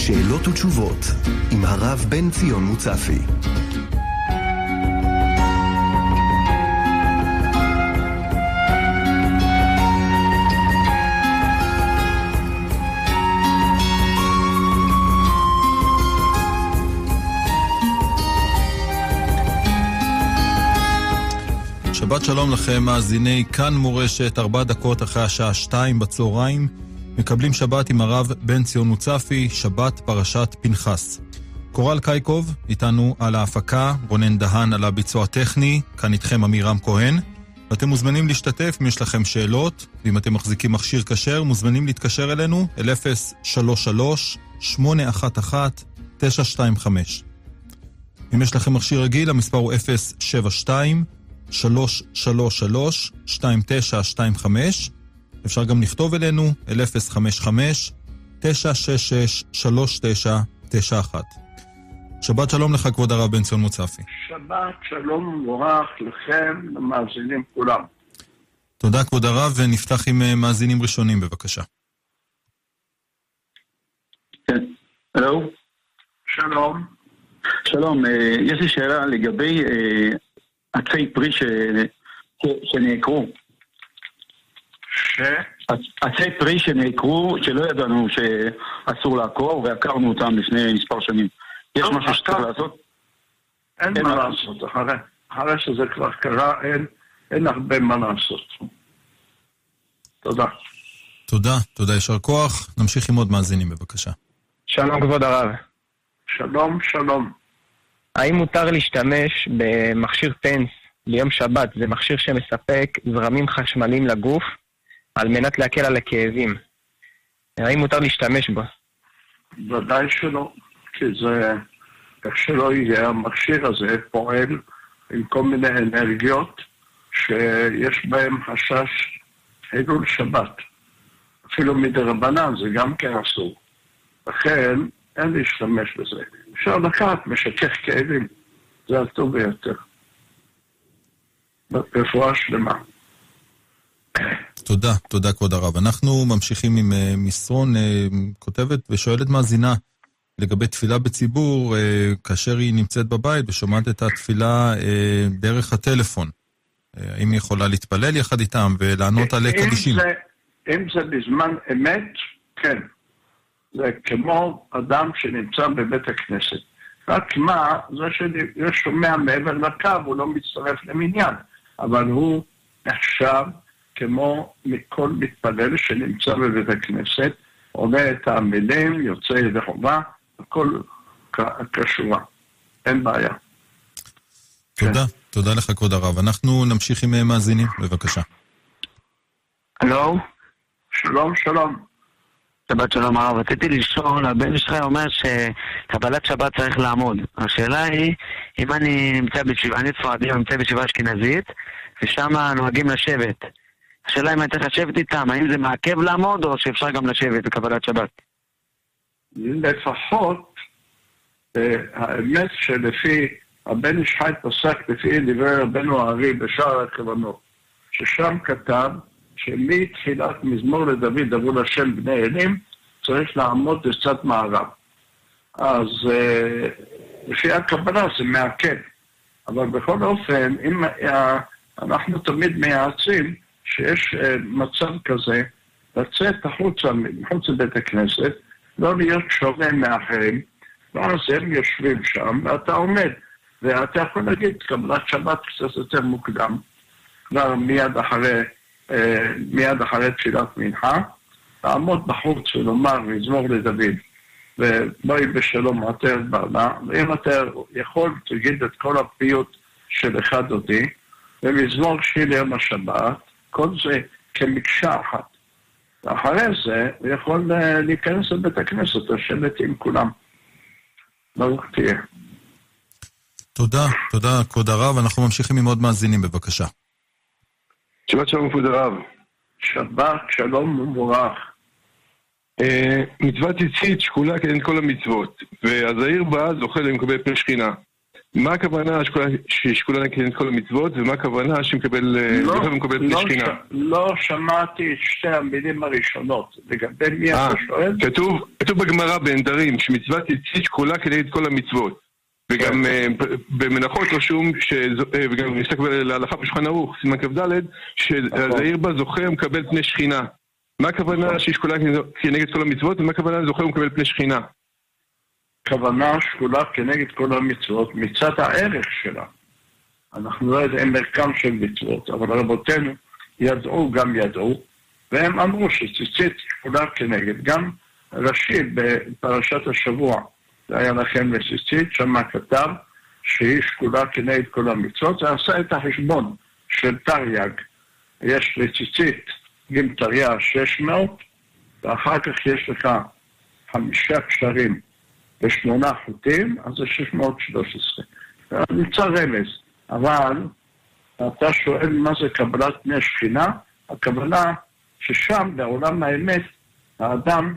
שאלות ותשובות עם הרב בן ציון מוצפי. שבת שלום לכם, מאזיני כאן מורשת, 4 דקות אחרי השעה 2 בצהריים. מקבלים שבת עם הרב בן ציון מוצפי, שבת פרשת פנחס. קורל קייקוב איתנו על ההפקה, רונן דהן על הביצוע הטכני, כאן איתכם אמירם כהן. ואתם מוזמנים להשתתף אם יש לכם שאלות, ואם אתם מחזיקים מכשיר כשר, מוזמנים להתקשר אלינו אל 033-811-925. אם יש לכם מכשיר רגיל, המספר הוא 072-333-2925. אפשר גם לכתוב אלינו אל 055-966-3991. שבת שלום לך כבוד הרב בן ציון מוצפי. שבת שלום ומבורך לכם, למאזינים כולם. תודה כבוד הרב, ונפתח עם מאזינים ראשונים בבקשה. כן, הלו. שלום. שלום, יש לי שאלה לגבי עצי פרי שנעקרו. עצי פרי שנעקרו, שלא ידענו שאסור לעקור, ועקרנו אותם לפני מספר שנים. יש משהו שצריך לעשות? אין מה לעשות, אחרי שזה כבר קרה, אין הרבה מה לעשות. תודה. תודה, ישר כוח. נמשיך עם עוד מאזינים בבקשה. שלום כבוד הרב. שלום. האם מותר להשתמש במכשיר פנס ביום שבת? זה מכשיר שמספק זרמים חשמליים לגוף על מנת להקל על הכאבים. האם מותר להשתמש בו? ודאי שלא, כי זה, איך שלא יהיה, המכשיר הזה פועל עם כל מיני אנרגיות שיש בהם חשש חילול שבת. אפילו מדרבנן זה גם כן אסור. לכן אין להשתמש בזה. אפשר לקחת משכך כאבים, זה הטוב ביותר. ברפואה שלמה. תודה כבוד הרב. אנחנו ממשיכים עם מסרון, כותבת ושואלת מאזינה לגבי תפילה בציבור, כאשר היא נמצאת בבית ושומעת את התפילה דרך הטלפון. האם היא יכולה להתפלל יחד איתם ולענות על קדישים? אם זה בזמן אמת, כן. זה כמו אדם שנמצא בבית הכנסת. רק מה, זה ששומע מעבר לקו, הוא לא מצטרף למניין. אבל הוא נחשב כמו מכל מתפלל שנמצא בבית הכנסת, עונה את המילים, יוצא ידי חובה, הכל קשורה. אין בעיה. תודה לך כבוד הרב. אנחנו נמשיך עם מאזינים, בבקשה. הלו? שלום. שבת שלום הרב, רציתי לשאול, הבן שלך אומר שקבלת שבת צריך לעמוד. השאלה היא, אם אני נמצא בישיבה אשכנזית, ושם נוהגים לשבת. השאלה אם אני צריך לשבת איתם, האם זה מעכב לעמוד, או שאפשר גם לשבת בקבלת שבת? לפחות, האמת שלפי, הבן איש חי פסק לפי דברי רבנו הארי בשער הכוונות, ששם כתב, שמתחילת מזמור לדוד דברו לשם בני אלים, צריך לעמוד לצד מערב. אז לפי הקבלה זה מעכב. אבל בכל אופן, אם אנחנו תמיד מייעצים שיש מצב כזה, לצאת מחוץ לבית הכנסת, לא להיות שונה מאחרים, ואז הם יושבים שם, ואתה עומד, ואתה יכול להגיד קבלת שבת קצת יותר מוקדם, כבר מיד אחרי תפילת מנחה, לעמוד בחוץ ולומר מזמור לדוד, ובואי בשלום עטר בעלה, ואם אתה יכול תגיד את כל הפיוט של אחד אותי, ומזמור שיר יום השבת, כל זה כמקשה אחת. ואחרי זה הוא יכול להיכנס לבית הכנסת, לשבת עם כולם. ברוך תהיה. תודה כבוד הרב. אנחנו ממשיכים עם עוד מאזינים בבקשה. שבת שלום כבוד הרב. שבת שלום ומבורך. מצוות ציצית שקולה כנגד כל המצוות, והזעיר בה זוכה למקבל פני שכינה. מה הכוונה ששקולה כנגד כל המצוות, ומה הכוונה שמקבל פני שכינה? לא שמעתי את שתי המילים הראשונות. לגבי מי אתה שואל? כתוב בגמרא בנדרים שמצוות ציצית שקולה כנגד כל המצוות. וגם במנחות רשום, וגם נסתכל להלכה בשולחן ערוך, סימן כ"ד, שהזעיר בה זוכר מקבל פני שכינה. מה הכוונה ששקולה כנגד כל המצוות, ומה הכוונה זוכר מקבל פני שכינה? כוונה שקולה כנגד כל המצוות מצד הערך שלה. אנחנו לא יודעים מרקם של מצוות, אבל רבותינו ידעו גם ידעו, והם אמרו שציצית שקולה כנגד. גם רש"י בפרשת השבוע, זה היה לכם לציצית, שמה כתב שהיא שקולה כנגד כל המצוות, זה עשה את החשבון של תרי"ג. יש לציצית גיל תרי"ג 600, ואחר כך יש לך 5 קשרים ו8 חוטים, אז זה 613. נמצא רמז, אבל אתה שואל מה זה קבלת פני שכינה, הכוונה ששם בעולם האמת האדם,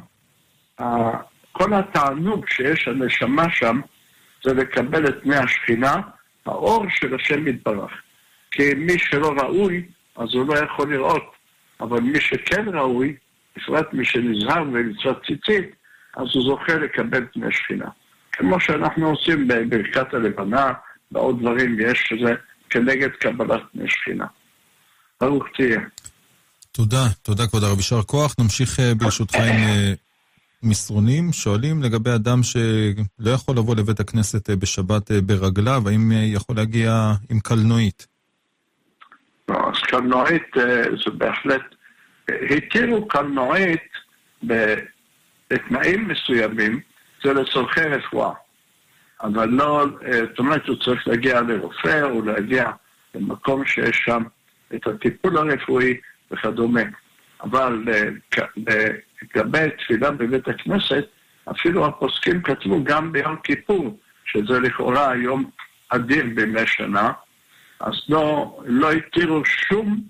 כל התענוג שיש הנשמה שם זה לקבל את פני השכינה, האור של השם יתברך. כי מי שלא ראוי אז הוא לא יכול לראות, אבל מי שכן ראוי, בפרט מי שנזהר ומצוות ציצית, אז הוא זוכה לקבל פני שכינה. כמו שאנחנו עושים בברכת הלבנה, בעוד דברים יש שזה כנגד קבלת פני שכינה. ברוך תהיה. תודה כבוד הרב, יישר כוח. נמשיך ברשותך עם מסרונים. שואלים לגבי אדם שלא יכול לבוא לבית הכנסת בשבת ברגליו, האם יכול להגיע עם קלנועית? אז קלנועית זה בהחלט, התירו קלנועית בתנאים מסוימים, זה לצורכי רפואה. אבל לא, זאת אומרת, הוא צריך להגיע לרופא, או להגיע למקום שיש שם את הטיפול הרפואי וכדומה. אבל לגבי תפילה בבית הכנסת, אפילו הפוסקים כתבו גם ביום כיפור, שזה לכאורה יום אדיר בימי שנה, אז לא התירו שום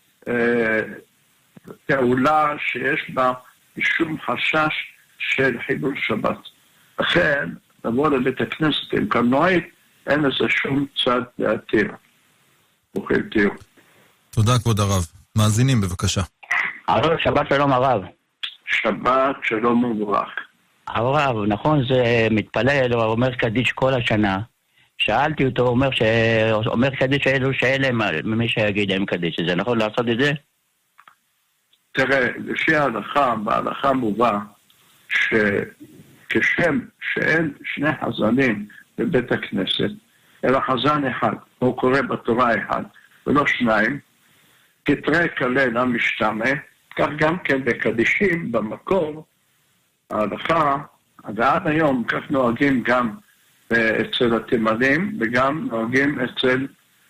פעולה שיש בה שום חשש של חילול שבת. לכן, לבוא לבית הכנסת עם קלנועית, אין לזה שום צד להתיר. ברוכים תהיו. תודה כבוד הרב. מאזינים בבקשה. שבת שלום הרב. שבת שלום ומבורך. הרב, נכון, זה מתפלל, הוא אומר קדיש כל השנה. שאלתי אותו, הוא אומר קדיש אלו שאלה מי שיגיד להם קדיש. זה נכון לעשות את זה? תראה, לפי ההלכה, בהלכה מובא שכשם שאין שני חזנים בבית הכנסת, אלא חזן אחד, הוא קורא בתורה אחד, ולא שניים, כתרי כלל המשתמע, כך גם כן בקדישים במקור, ההלכה, ועד היום כך נוהגים גם אצל התימנים, וגם נוהגים אצל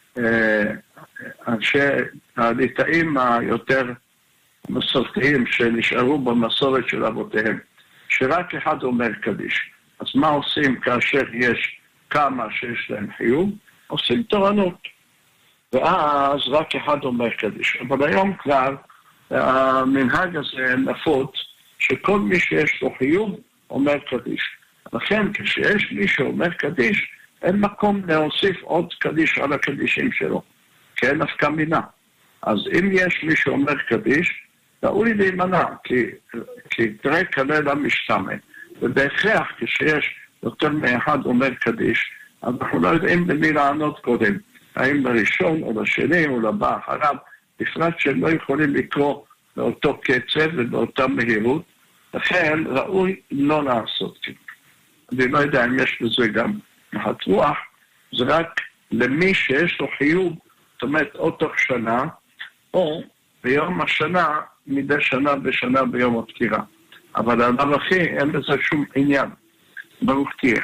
אנשי הליטאים היותר מסורתיים שנשארו במסורת של אבותיהם, שרק אחד אומר קדיש. אז מה עושים כאשר יש כמה שיש להם חיוב? עושים תורנות. ואז רק אחד אומר קדיש. אבל היום כבר המנהג הזה נפוץ שכל מי שיש לו חיוב אומר קדיש. לכן כשיש מי שאומר קדיש, אין מקום להוסיף עוד קדיש על הקדישים שלו. כי אין נפקא מינה. אז אם יש מי שאומר קדיש, ראוי להימנע, כי תראה כלל המשתמע. ובהכרח כשיש יותר מאחד אומר קדיש, אנחנו לא יודעים למי לענות קודם. האם לראשון או לשני או לבא אחריו, בפרט שהם לא יכולים לקרוא באותו קצב ובאותה מהירות, לכן ראוי לא לעשות. אני לא יודע אם יש לזה גם נחת רוח, זה רק למי שיש לו חיוב, זאת אומרת או תוך שנה, או ביום השנה, מדי שנה בשנה ביום הפטירה. אבל הדבר הכי, אין לזה שום עניין. ברוך תהיה.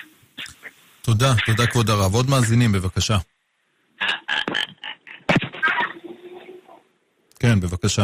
תודה כבוד הרב. עוד מאזינים בבקשה. כן, בבקשה.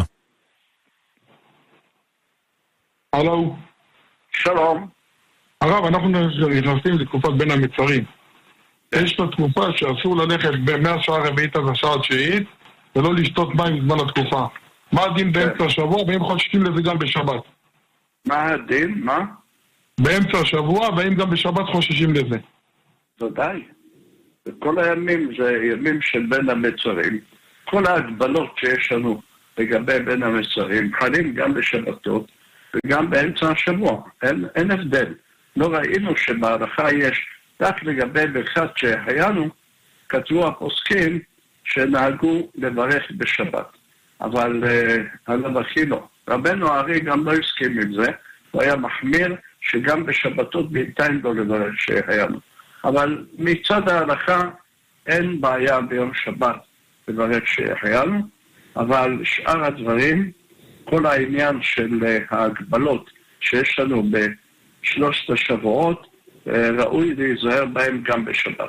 הלו. שלום. הרב, אנחנו נכנסים לתקופת בין המצרים. יש לו תקופה שאסור ללכת מהשעה הרביעית עד השעה התשיעית, ולא לשתות מים בזמן התקופה. מה הדין באמצע השבוע, ואם חוששים לזה גם בשבת? מה הדין? מה? באמצע השבוע, והאם גם בשבת חוששים לזה? ודאי. וכל הימים זה ימים של בין המצרים. כל ההגבלות שיש לנו לגבי בין המצרים, חלים גם בשבתות, וגם באמצע השבוע. אין הבדל. לא ראינו שבהלכה יש, רק לגבי ברכת שהחיינו, כתבו הפוסקים שנהגו לברך בשבת. אבל עליו הכי לא. רבנו הארי גם לא הסכים עם זה, הוא היה מחמיר שגם בשבתות בינתיים לא לברך שהחיינו. אבל מצד ההלכה אין בעיה ביום שבת לברך שהחיינו, אבל שאר הדברים, כל העניין של ההגבלות שיש לנו בשלושת השבועות, ראוי להיזהר בהם גם בשבת.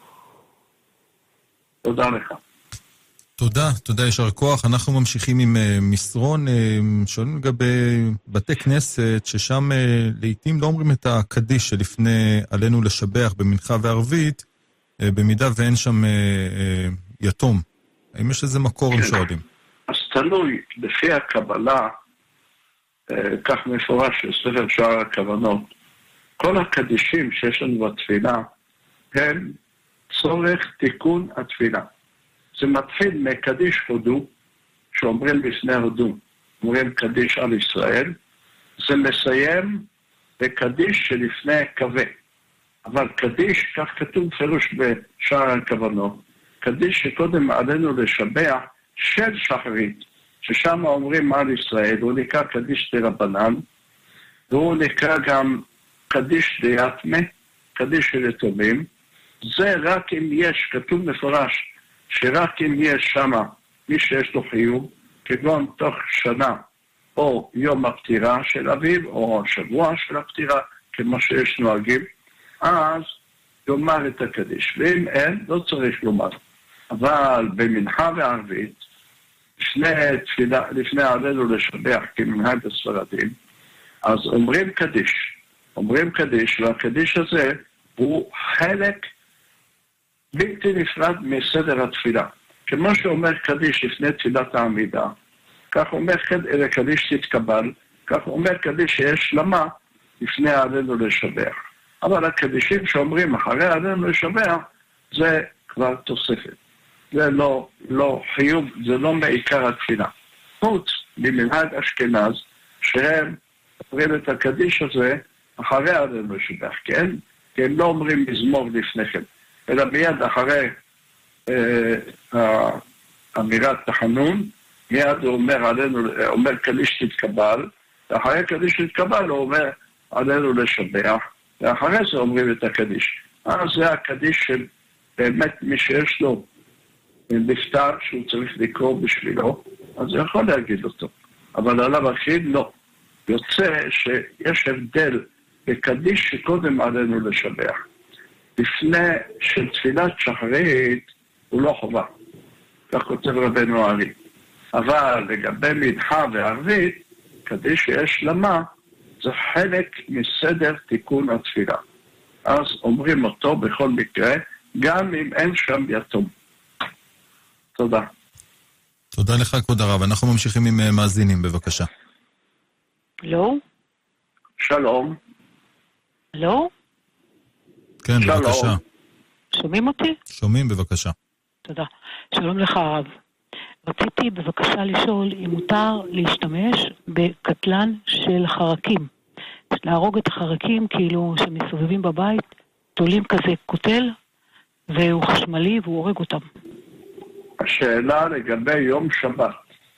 תודה לך. תודה, יישר כוח. אנחנו ממשיכים עם מסרון, שואלים לגבי בתי כנסת, ששם לעתים לא אומרים את הקדיש שלפני עלינו לשבח במנחה וערבית, במידה ואין שם יתום. האם יש איזה מקור הם שואלים? אז תלוי, לפי הקבלה, כך מפורש בספר שער הכוונות, כל הקדישים שיש לנו בתפילה, הם צורך תיקון התפילה. זה מתחיל מקדיש הודו, שאומרים לפני הודו, אומרים קדיש על ישראל, זה מסיים בקדיש שלפני קווה. אבל קדיש, כך כתוב פירוש בשער הכוונות, קדיש שקודם עלינו לשבח של שחרית, ששם אומרים על ישראל, הוא נקרא קדיש דרבנן, והוא נקרא גם קדיש דיאטמה, קדיש של יתומים. זה רק אם יש, כתוב מפורש, שרק אם יש שם מי שיש לו חיוב, כגון תוך שנה או יום הפטירה של אביו, או שבוע של הפטירה, כמו שיש נוהגים, אז יאמר את הקדיש. ואם אין, לא צריך לומר. אבל במנחה וערבית, לפני עלינו לשבח כמנהג הספרדים, אז אומרים קדיש, והקדיש הזה הוא חלק בלתי נפרד מסדר התפילה. כמו שאומר קדיש לפני תפילת העמידה, כך אומר קדיש תתקבל, כך אומר קדיש שיש למה לפני עלינו לשבח. אבל הקדישים שאומרים אחרי עלינו לשבח, זה כבר תוספת. זה לא חיוב, זה לא מעיקר התפילה. חוץ ממנהג אשכנז, שהם אומרים את הקדיש הזה אחרי עלינו לשבח, כן? כי הם לא אומרים מזמור לפני כן, אלא מיד אחרי אמירת תחנון, מיד הוא אומר קדיש תתקבל, ואחרי קדיש תתקבל הוא אומר עלינו לשבח, ואחרי זה אומרים את הקדיש. אז זה הקדיש של באמת מי שיש לו נפטר שהוא צריך לקרוא בשבילו, אז הוא יכול להגיד אותו. אבל עליו הכי לא. יוצא שיש הבדל בקדיש שקודם עלינו לשבח. לפני של תפילת שחרית הוא לא חובה. כך כותב רבנו הארי. אבל לגבי מנחה וערבית, קדיש שיש למה, זה חלק מסדר תיקון התפילה. אז אומרים אותו בכל מקרה, גם אם אין שם יתום. תודה. תודה לך, כבוד הרב. אנחנו ממשיכים עם מאזינים, בבקשה. לא? שלום. לא? כן, שלום. בבקשה. שומעים אותי? שומעים, בבקשה. תודה. שלום לך, הרב. רציתי בבקשה לשאול אם מותר להשתמש בקטלן של חרקים. להרוג את החרקים כאילו שמסובבים בבית, תולים כזה קוטל, והוא חשמלי והוא הורג אותם. השאלה לגבי יום שבת.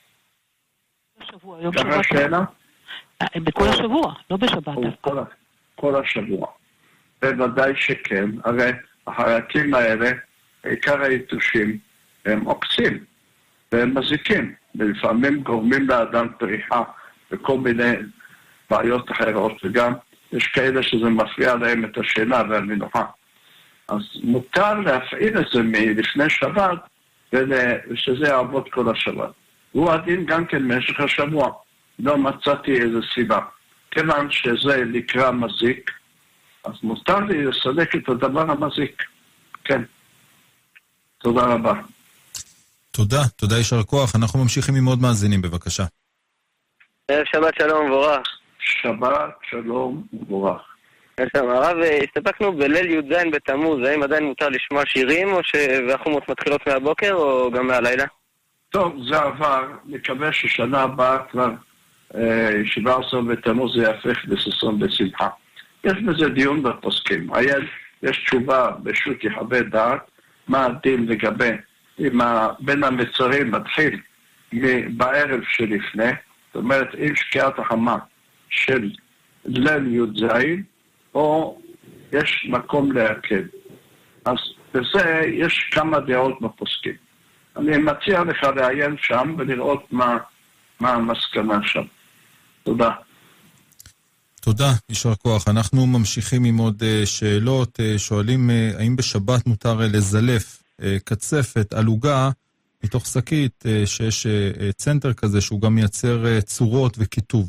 יום שבת. השאלה? בכל השבוע, לא בשבת. כל השבוע. בוודאי שכן, הרי החרקים האלה, עיקר היתושים, הם עוקצים, והם מזיקים, ולפעמים גורמים לאדם פריחה, וכל מיני בעיות אחרות, וגם יש כאלה שזה מפריע להם את השינה והמנוחה. אז מותר להפעיל את זה מלפני שבת, ושזה יעבוד כל השבת. הוא הדין גם כן במשך השבוע. לא מצאתי איזו סיבה. כיוון שזה נקרא מזיק, אז מותר לי לסלק את הדבר המזיק. כן. תודה רבה. תודה יישר כוח. אנחנו ממשיכים עם עוד מאזינים, בבקשה. שבת שלום ובורך. שבת שלום ובורך. הרב, הסתפקנו בליל י"ז בתמוז, האם עדיין מותר לשמוע שירים, והחומות מתחילות מהבוקר או גם מהלילה? טוב, זה עבר, נקווה ששנה הבאה כבר 17 בתמוז זה יהפך לששון בשמחה. יש בזה דיון בפוסקים. יש תשובה בשו"ת יחווה דעת, מה הדין לגבי אם בין המצרים מתחיל בערב שלפני, זאת אומרת עם שקיעת החמה של ליל י"ז, או יש מקום להקל. אז בזה יש כמה דעות בפוסקים. אני מציע לך לעיין שם ולראות מה המסקנה שם. תודה. תודה, יישר כוח. אנחנו ממשיכים עם עוד שאלות. שואלים, האם בשבת מותר לזלף קצפת, עלוגה, מתוך שקית, שיש צנטר כזה שהוא גם מייצר צורות וכיתוב?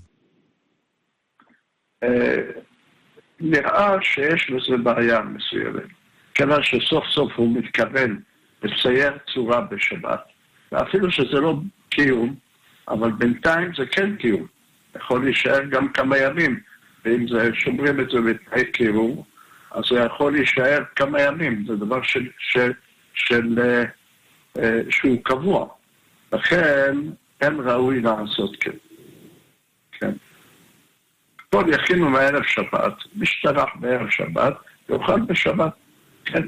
נראה שיש לזה בעיה מסוימת. כיוון שסוף סוף הוא מתכוון לצייר צורה בשבת, ואפילו שזה לא קיום, אבל בינתיים זה כן קיום. יכול להישאר גם כמה ימים, ואם זה שומרים את זה בתנאי קיום, אז זה יכול להישאר כמה ימים. זה דבר שהוא קבוע. לכן אין ראוי לעשות כן. כן. כל יכינו מערב שבת, משתרח בערב שבת, יאכל בשבת. כן.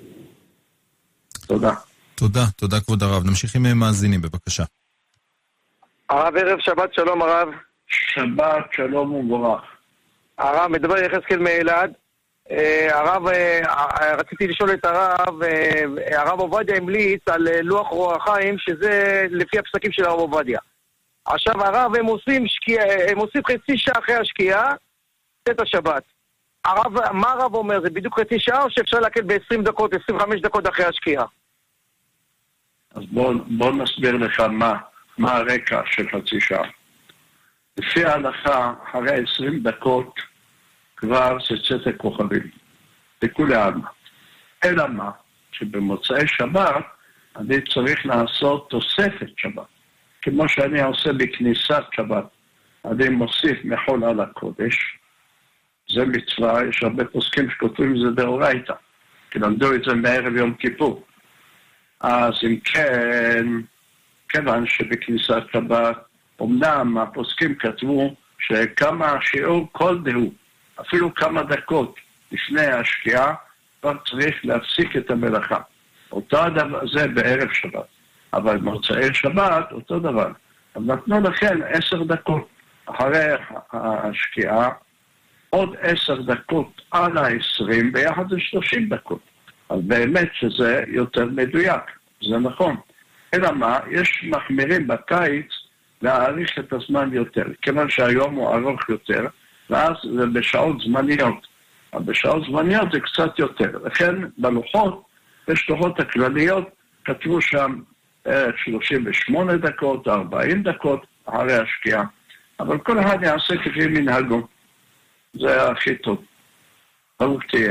תודה. תודה כבוד הרב. נמשיך עם מאזינים, בבקשה. הרב, ערב שבת שלום הרב. שבת שלום ומבורך. הרב, מדבר יחזקאל מאלעד. הרב, רציתי לשאול את הרב עובדיה המליץ על לוח אור החיים, שזה לפי הפסקים של הרב עובדיה. עכשיו הרב, הם עושים חצי שעה אחרי השקיעה, את השבת. מה הרב אומר? זה בדיוק חצי שעה או שאפשר להקל ב-20 דקות, 25 דקות אחרי השקיעה? אז בוא נסביר לך מה הרקע של חצי שעה. לפי ההלכה, אחרי 20 דקות כבר זה צאת כוכבים. לכולי עלמא. אלא מה? שבמוצאי שבת אני צריך לעשות תוספת שבת. כמו שאני עושה בכניסת שבת. אני מוסיף מחול על הקודש. זה מצווה, יש הרבה פוסקים שכותבים זה דאורייתא. כי למדו את זה מערב יום כיפור. אז אם כן, כיוון שבכניסת שבת, אמנם הפוסקים כתבו שכמה שיעור כל דהו, אפילו כמה דקות לפני השקיעה, כבר צריך להפסיק את המלאכה. אותו הדבר זה בערב שבת. אבל מוצאי שבת, אותו דבר. אז נתנו לכם 10 דקות אחרי השקיעה, עוד 10 דקות על 20, ביחד זה 30 דקות. אז באמת שזה יותר מדויק, זה נכון. אלא מה, יש מחמירים בקיץ להאריך את הזמן יותר, כיוון שהיום הוא ארוך יותר, ואז זה בשעות זמניות. אבל בשעות זמניות זה קצת יותר. לכן בלוחות, בשלוחות הכלליות, כתבו שם 38 דקות, 40 דקות אחרי השקיעה. אבל כל אחד יעשה כפי מנהגו. זה הכי טוב. ברוך תהיה.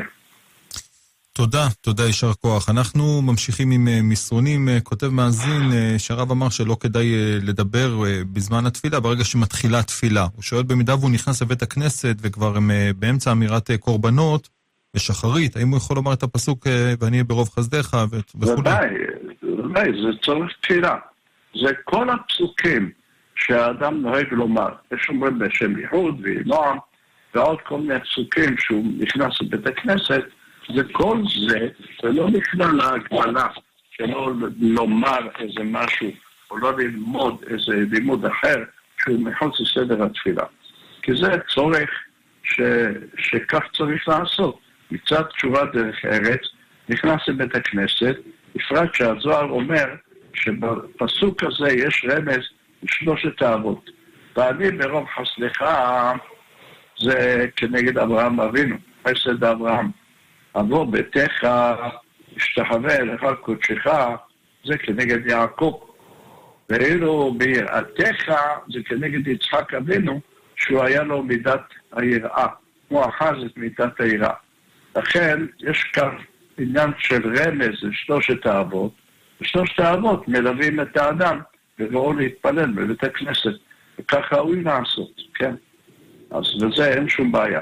תודה, יישר כוח. אנחנו ממשיכים עם מסרונים. כותב מאזין שהרב אמר שלא כדאי לדבר בזמן התפילה, ברגע שמתחילה תפילה. הוא שואל במידה והוא נכנס לבית הכנסת וכבר הם באמצע אמירת קורבנות ושחרית, האם הוא יכול לומר את הפסוק ואני אהיה ברוב חסדיך וכו'? ודאי, זה צורך תפילה. זה כל הפסוקים שהאדם נוהג לומר. יש אומרים בשם ייחוד ונועם ועוד כל מיני פסוקים שהוא נכנס לבית הכנסת, וכל זה לא נכלל להגבלה שלא לומר איזה משהו או לא ללמוד איזה לימוד אחר שהוא מחוץ לסדר התפילה. כי זה צורך שכך צריך לעשות. מצד תשובה דרך ארץ נכנס לבית הכנסת, בפרט שהזוהר אומר שבפסוק הזה יש רמז לשלושת האבות. ואני ברוב חסדך זה כנגד אברהם אבינו, חסד אברהם. אבוא ביתך, השתחווה אליך קודשך, זה כנגד יעקב. ואילו ביראתך זה כנגד יצחק אבינו, שהוא היה לו מידת היראה. הוא אחז את מידת היראה. לכן יש כאן עניין של רמז לשלושת האבות, ושלושת האבות מלווים את האדם, ובואו להתפלל בבית הכנסת. וככה הוא לעשות, כן? אז לזה אין שום בעיה.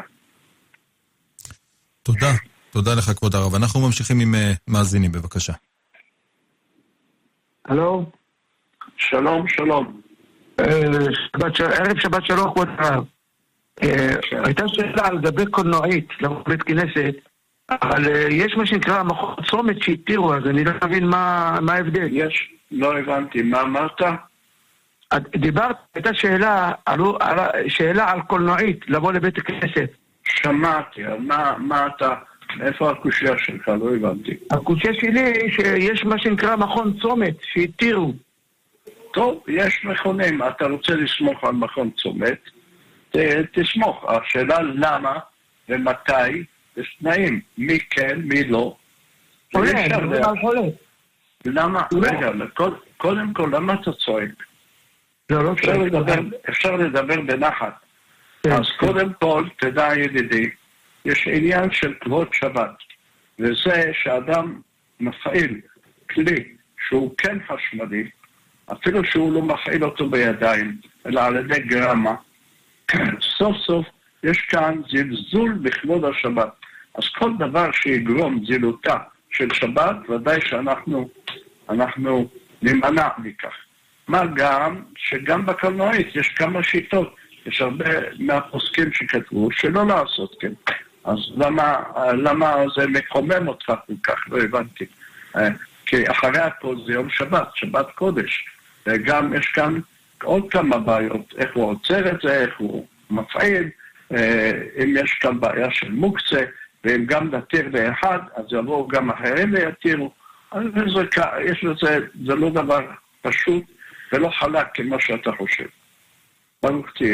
תודה לך כבוד הרב. אנחנו ממשיכים עם מאזינים, בבקשה. הלו? שלום. ערב שבת שלום, כבוד הרב. הייתה שאלה על גבי קולנועית, לבית כנסת, אבל יש מה שנקרא מכון צומת שהתירו, אז אני לא מבין מה ההבדל. יש, לא הבנתי, מה אמרת? דיברת, הייתה שאלה על קולנועית, לבוא לבית הכנסת. שמעתי, מה אתה, איפה הקושיה שלך? לא הבנתי. הקושיה שלי שיש מה שנקרא מכון צומת שהתירו. טוב, יש מכונים, אתה רוצה לסמוך על מכון צומת, תסמוך. השאלה למה ומתי, יש תנאים, מי כן, מי לא. למה? רגע, קודם כל, למה אתה צועק? אפשר לדבר בנחת. אז קודם כל, תדע ידידי, יש עניין של כבוד שבת, וזה שאדם מפעיל כלי שהוא כן חשמלי, אפילו שהוא לא מפעיל אותו בידיים, אלא על ידי גרמה, סוף סוף יש כאן זלזול בכבוד השבת. אז כל דבר שיגרום זילותה של שבת, ודאי שאנחנו נמנע מכך. מה גם שגם בקולנועית יש כמה שיטות, יש הרבה מהפוסקים שכתבו שלא לעשות כן. אז למה זה מקומם אותך כל כך? לא הבנתי. כי אחרי הכל זה יום שבת, שבת קודש. וגם יש כאן עוד כמה בעיות, איך הוא עוצר את זה, איך הוא מפעיל, אם יש כאן בעיה של מוקצה, ואם גם נתיר לאחד, אז יבואו גם אחרים ויתירו. יש לזה, זה לא דבר פשוט ולא חלק כמו שאתה חושב. ברוך תהיה.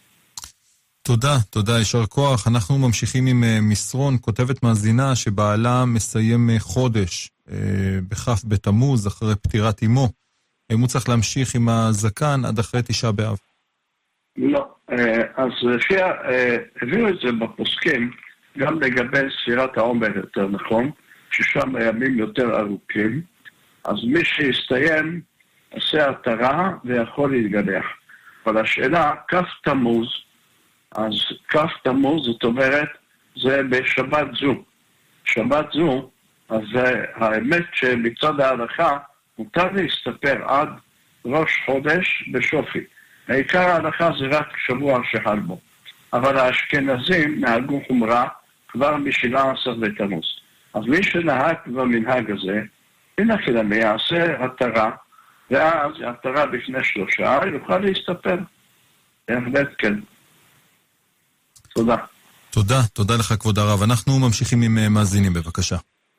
תודה, יישר כוח. אנחנו ממשיכים עם מסרון, כותבת מאזינה שבעלה מסיים חודש בכף בתמוז אחרי פטירת אמו. האם הוא צריך להמשיך עם הזקן עד אחרי 9 באב? לא, אז הביאו את זה בפוסקים גם לגבי ספירת העומר יותר נכון, ששם הימים יותר ארוכים, אז מי שיסתיים עושה התרה ויכול להתגלח. אבל השאלה, כף תמוז, אז כף תמוז זאת אומרת, זה בשבת זו. שבת זו, אז האמת שמצד ההלכה מותר להסתפר עד ראש חודש בשופי. העיקר ההלכה זה רק שבוע שחל בו. אבל האשכנזים נהגו חומרה כבר מ-17 בתמוז. אז מי שנהג במנהג הזה, הנה כלמי יעשה התרה, ואז התרה בפני 3, יוכל להסתפר. בהחלט כן. תודה. תודה לך כבוד הרב. אנחנו ממשיכים עם מאזינים, בבקשה.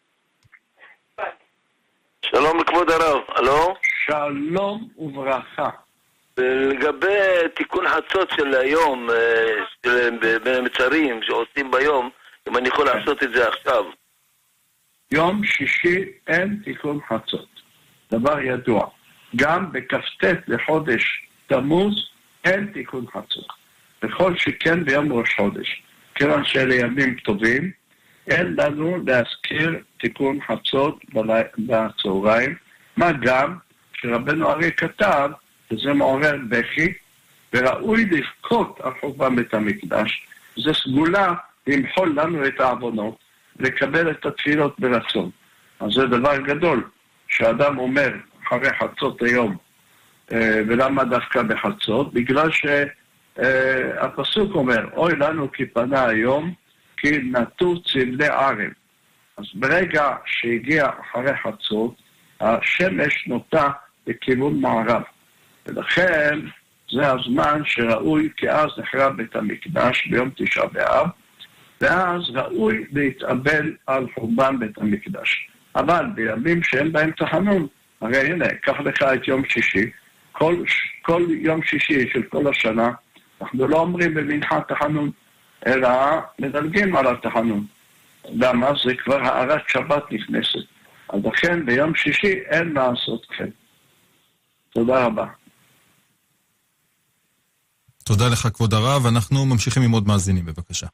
שלום לכבוד הרב, הלו? שלום וברכה. לגבי תיקון חצות של היום, בין המצרים שעושים ביום, אם אני יכול לעשות את זה עכשיו. יום שישי אין תיקון חצות. דבר ידוע. גם בכ"ט לחודש תמוז אין תיקון חצות. בכל שכן ביום ראש חודש. כיוון שאלה ימים טובים, אין לנו להזכיר תיקון חצות בצהריים, מה גם שרבנו ארי כתב, שזה מעורר בכי, וראוי לבכות על חורבן בית המקדש. זה סגולה למחול לנו את העוונות, לקבל את התפילות ברצון. אז זה דבר גדול, שאדם אומר אחרי חצות היום, ולמה דווקא בחצות? בגלל שהפסוק אומר, אוי לנו כי פנה היום, כי נטו צבלי ערב. אז ברגע שהגיע אחרי חצות, השמש נוטה לכיוון מערב. ולכן זה הזמן שראוי, כי אז נחרב בית המקדש ביום 9 באב, ואז ראוי להתאבל על חורבן בית המקדש. אבל בימים שאין בהם תחנון, הרי הנה, קח לך את יום שישי, כל יום שישי של כל השנה, אנחנו לא אומרים במנחת תחנון, אלא מדלגים על התחנון. למה? זה כבר הערת שבת נכנסת. אז לכן ביום שישי אין לעשות כן. תודה רבה. תודה לך כבוד הרב. אנחנו ממשיכים עם עוד מאזינים, בבקשה.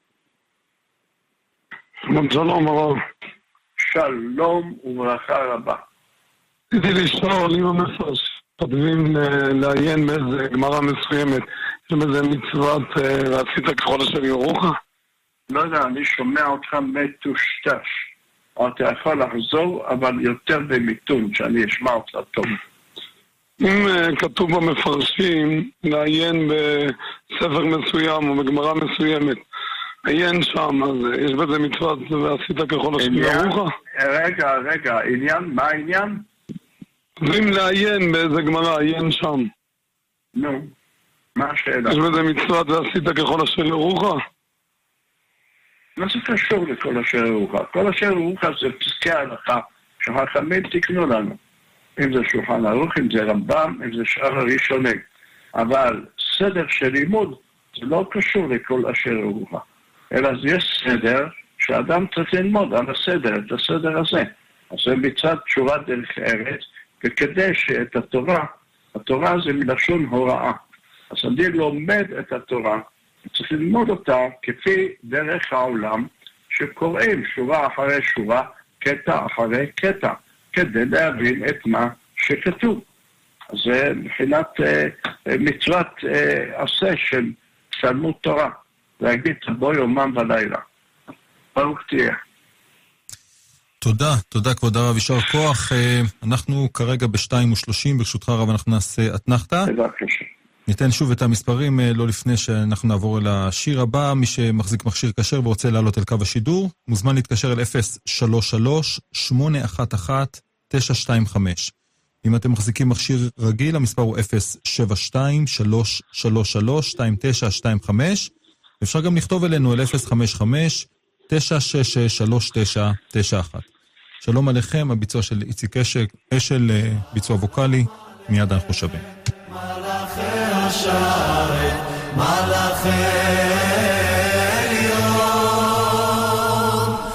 שלום הרב. שלום וברכה רבה. רציתי לשאול אם המפרשים לעיין מאיזה גמרא מסוימת, יש איזה מצוות ועשית ככל אשר יורוך? לא יודע, אני שומע אותך מטושטש. אתה יכול לחזור, אבל יותר במיתון, שאני אשמע אותך טוב. אם כתוב במפרשים לעיין בספר מסוים או בגמרא מסוימת, עיין שם, אז יש בזה מצוות ועשית ככל אשר יורוך? רגע, עניין, מה העניין? אם לעיין באיזה גמרא, עיין שם. נו, מה השאלה? יש בזה מצוות ועשית ככל אשר יורוך? מה זה קשור לכל אשר יורוך? כל אשר יורוך זה פסקי ההלכה שחכמים תקנו לנו. אם זה שולחן ערוך, אם זה רמב"ם, אם זה שאר הראשונים. אבל סדר של לימוד זה לא קשור לכל אשר יורוך. אלא זה יש סדר שאדם צריך ללמוד על הסדר, את הסדר הזה. אז זה מצד תשורת דרך ארץ, וכדי שאת התורה זה מלשון הוראה. אז אני לומד את התורה, צריך ללמוד אותה כפי דרך העולם, שקוראים שורה אחרי שורה, קטע אחרי קטע, כדי להבין את מה שכתוב. אז זה מבחינת מצוות עשה של תלמוד תורה. להגיד תבוא יומם ולילה. ברוך תהיה. תודה כבוד הרב, יישר כוח. אנחנו כרגע ב-2:30, ברשותך רב אנחנו נעשה אתנחתא. בבקשה. ניתן שוב את המספרים, לא לפני שאנחנו נעבור אל השיר הבא. מי שמחזיק מכשיר כשר ורוצה לעלות אל קו השידור, מוזמן להתקשר אל 033-811-925. אם אתם מחזיקים מכשיר רגיל, המספר הוא 072-333-2925. אפשר גם לכתוב אלינו אל 055-966-3991. שלום עליכם, הביצוע של איציק אשל, ביצוע ווקלי, מיד אנחנו שווים. מלאכי השרת, מלאכי עליון,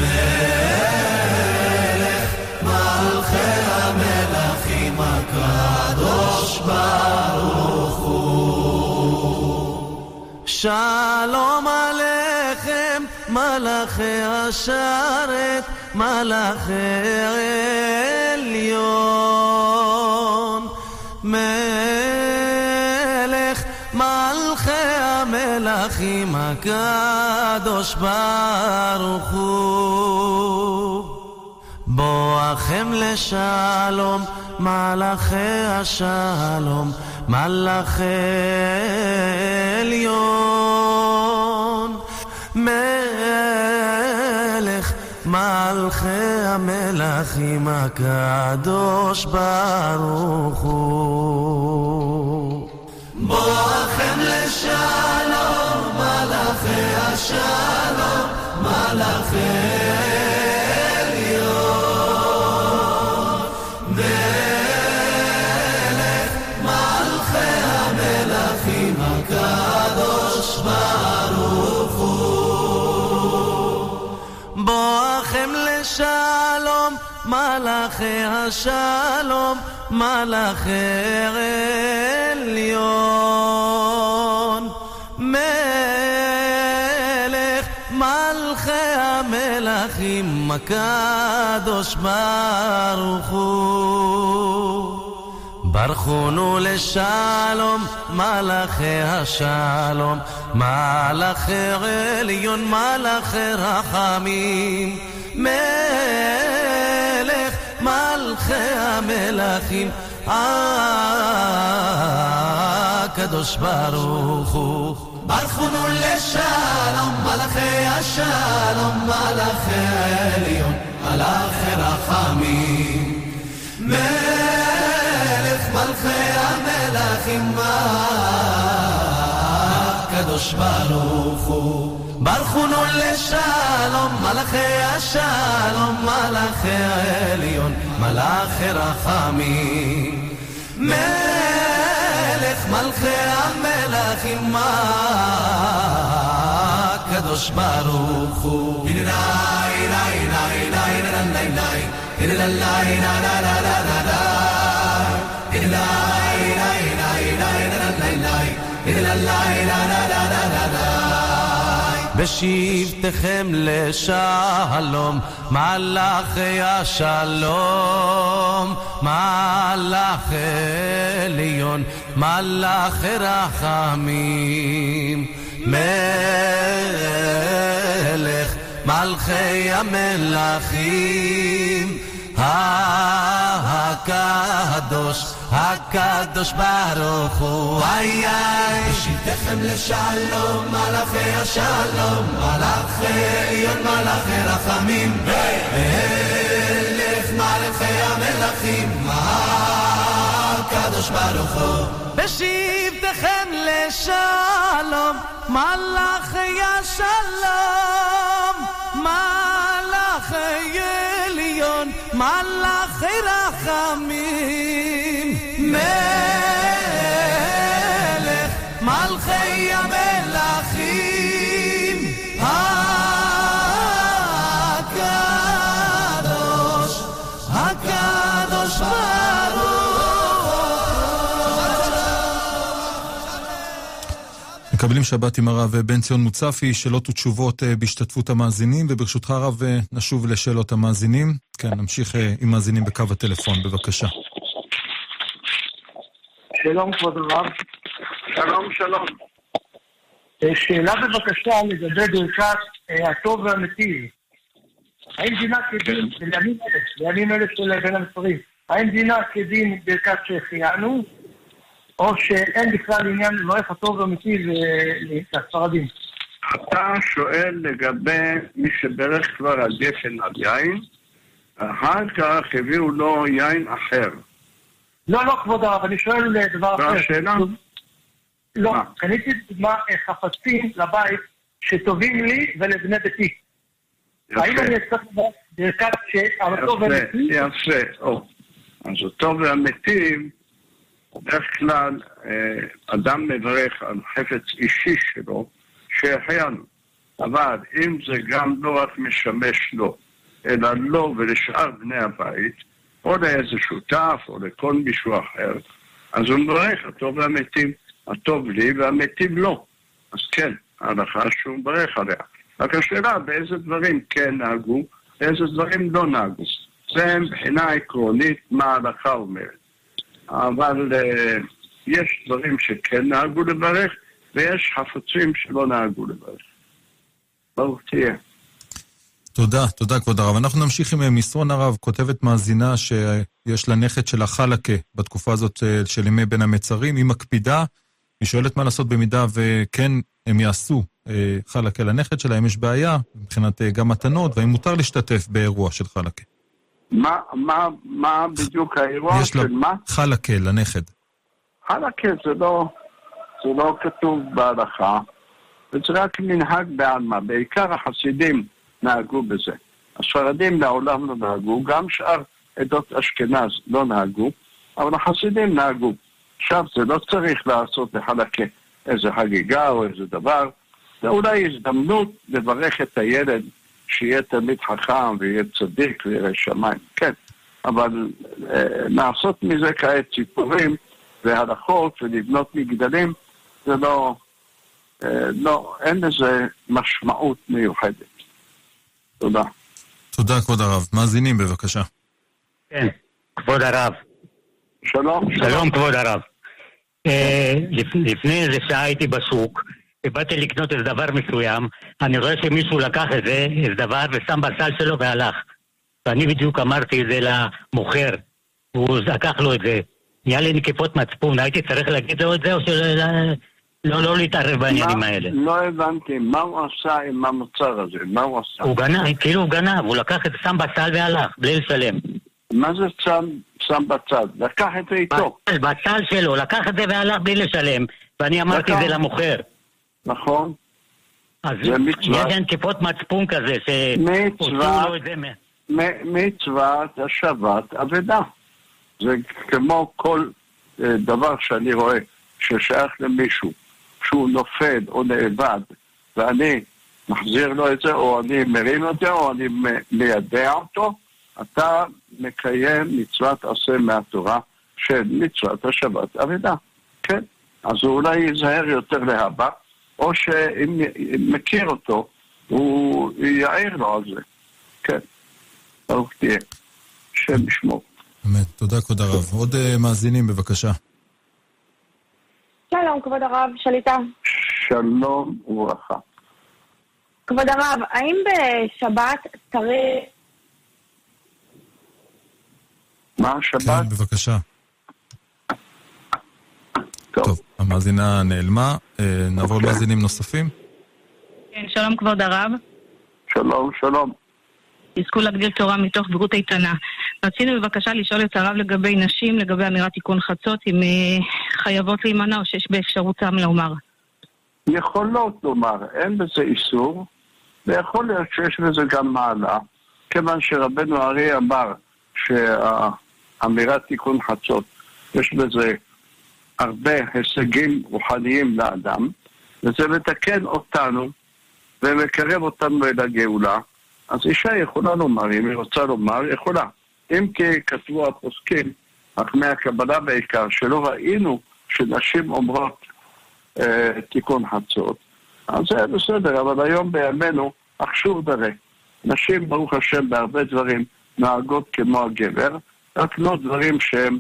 מלך מלכי המלכים הקדוש ברוך הוא. שלום עליכם מלאכי השרת, מלאכי עליון, מלך מלכי המלכים הקדוש ברוך הוא. בואכם לשלום מלאכי השלום, מלאכי עליון, מלך מלכי המלכים הקדוש ברוך הוא. בואכם לשלום מלאכי השלום, מלאכי עליון, מלך מלכי המלכים הקדוש ברוך הוא. בואכם לשלום מלאכי השלום, מלאכי עליון, מלך מלכי המלכים הקדוש ברוך הוא. ברכונו לשלום מלאכי השלום, מלאכי עליון, מלאכי רחמים, מלך מלכי המלכים הקדוש ברוך הוא. ברכונו לשלום מלאכי השלום, מלאכי עליון, מלאכי רחמים, מלך מלכי המלכים הקדוש ברוך הוא. ברכונו לשלום מלאכי השלום, מלאכי העליון, מלאכי רחמים, מלך מלכי המלכים הקדוש ברוך הוא. בשבתכם לשלום מלאכי השלום, מלאכי עליון, מלאכי רחמים, מלך מלכי המלכים הקדוש הקדוש ברוך הוא בשבתכם לשלום מלאכי השלום מלאכי עליון מלאכי רחמים והלך מלאכי המלאכים הקדוש ברוך הוא בשבתכם לשלום מלאכי השלום מלאכי עליון מלאכי רחמים מלך מלכי המלאכים הקדוש הקדוש מקבלים שבת עם הרב בן ציון מוצפי, שאלות ותשובות בהשתתפות המאזינים, וברשותך הרב נשוב לשאלות המאזינים. כן, נמשיך עם מאזינים בקו הטלפון, בבקשה. שלום כבוד הרב. שלום, שלום. שאלה בבקשה לגבי ברכת הטוב והמיטיב. האם דינה כדין, בימים אלה של בין המצרים, האם דינה כדין ברכת שהחיינו, או שאין בכלל עניין לברך הטוב והמיטיב לספרדים? אתה שואל לגבי מי שברך כבר על גפן על יין, אחר כך הביאו לו יין אחר. לא, כבוד הרב, אני שואל דבר אחר. והשאלה? לא, קניתי דוגמה חפצים לבית שטובים לי ולבני ביתי. האם אני אצטרך ברכת שהטוב והמיטיב? יפה. אז הטוב והמיטיב, בדרך כלל אדם מברך על חפץ אישי שלו שהחיינו, אבל אם זה גם לא רק משמש לו אלא לו ולשאר בני הבית או לאיזה שותף או לכל מישהו אחר, אז הוא מברך הטוב והמיטיב, הטוב לי והמיטיב לו. אז כן, ההלכה שהוא מברך עליה. רק השאלה באיזה דברים כן נהגו, באיזה דברים לא נהגו. זה מבחינה עקרונית מה ההלכה אומרת. אבל יש דברים שכן נהגו לברך, ויש חפצים שלא נהגו לברך. ברוך תהיה. תודה כבוד הרב. אנחנו נמשיך עם מסרון הרב. כותבת מאזינה שיש לה נכד של החלקה בתקופה הזאת של ימי בין המצרים. היא מקפידה, היא שואלת מה לעשות במידה וכן הם יעשו חלקה לנכד שלה, אם יש בעיה מבחינת גם מתנות, והאם מותר להשתתף באירוע של חלקה. מה בדיוק האירוע של מה? חלקה לנכד. חלקה זה לא כתוב בהלכה, זה רק מנהג בעלמא. בעיקר החסידים נהגו בזה. הספרדים לעולם לא נהגו, גם שאר עדות אשכנז לא נהגו, אבל החסידים נהגו. עכשיו זה לא צריך לעשות לחלקה איזה חגיגה או איזה דבר, זה אולי הזדמנות לברך את הילד שיהיה תמיד חכם ויהיה צדיק ויראה שמיים, כן. אבל לעשות מזה כעת ציפורים והלכות ולבנות מגדלים, זה לא, אין לזה משמעות מיוחדת. תודה. תודה כבוד הרב. מאזינים בבקשה. כן, כבוד הרב. שלום כבוד הרב. לפני איזה שעה הייתי בשוק, ובאתי לקנות איזה דבר מסוים, אני רואה שמישהו לקח איזה דבר ושם בסל שלו והלך. ואני בדיוק אמרתי את זה למוכר, הוא לקח לו את זה. נהיה לי נקיפות מצפון, הייתי צריך להגיד לו את זה או לא להתערב בעניינים האלה? לא הבנתי, מה הוא עשה עם המוצר הזה? מה הוא עשה? הוא גנב, כאילו הוא גנב, הוא לקח את זה, שם בסל והלך, בלי לשלם. מה זה שם בצד? לקח את זה איתו. בסל שלו, לקח את זה והלך בלי לשלם, ואני אמרתי את זה למוכר. נכון. אז יש להם כיפות מצפון כזה, שהוציאו לו את זה. מצוות השבת אבדה. זה כמו כל דבר שאני רואה ששייך למישהו, שהוא נופל או נאבד, ואני מחזיר לו את זה, או אני מרים את זה, או אני מיידע אותו, אתה מקיים מצוות עשה מהתורה של מצוות השבת אבדה. כן. אז הוא אולי ייזהר יותר להבא, או שאם מכיר אותו, הוא יעיר לו על זה. כן. ברוך תהיה. שם ישמור. באמת, תודה כבוד הרב. עוד מאזינים בבקשה. שלום כבוד הרב, שליטה. שלום וברכה. כבוד הרב, האם בשבת צריך... מה השבת? כן, בבקשה. טוב, המאזינה נעלמה. נעבור למאזינים נוספים. כן, שלום כבוד הרב. שלום, שלום. תזכו להגדיר תורה מתוך בריאות איתנה. רצינו בבקשה לשאול את הרב לגבי נשים, לגבי אמירת תיקון חצות, אם חייבות להימנע או שיש באפשרותם לומר. יכולות לומר, אין בזה איסור, ויכול להיות שיש בזה גם מעלה, כיוון שרבנו הארי אמר שהאמירת תיקון חצות, יש בזה הרבה הישגים רוחניים לאדם, וזה מתקן אותנו ומקרב אותנו אל הגאולה. אז אישה יכולה לומר, אם היא רוצה לומר, יכולה. אם כי כתבו הפוסקים, אך מהקבלה בעיקר, שלא ראינו שנשים אומרות תיקון חצות, אז זה בסדר, אבל היום בימינו, אך שוב דרה. נשים, ברוך השם, בהרבה דברים נהגות כמו הגבר, רק לא דברים שהם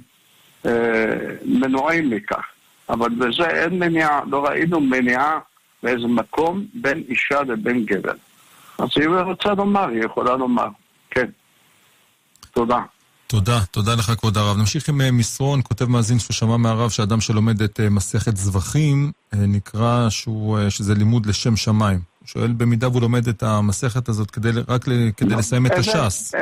מנועים מכך. אבל בזה אין מניעה, לא ראינו מניעה באיזה מקום בין אישה לבין גבר. אז אם היא רוצה לומר, היא יכולה לומר. כן. תודה. תודה לך כבוד הרב. נמשיך עם מסרון, כותב מאזין ששמע מהרב שאדם שלומד את מסכת זבחים, נקרא שזה לימוד לשם שמיים. הוא שואל במידה והוא לומד את המסכת הזאת רק כדי לסיים את הש"ס.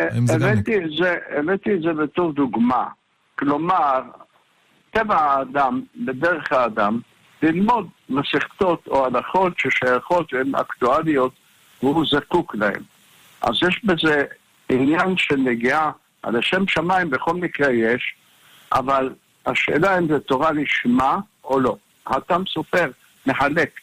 הבאתי את זה בתור דוגמה. כלומר, טבע האדם, בדרך האדם, ללמוד מסכתות או הלכות ששייכות והן אקטואליות והוא זקוק להן. אז יש בזה עניין של נגיעה על השם שמיים, בכל מקרה יש, אבל השאלה אם זה תורה לשמה או לא. האטם סופר מחלק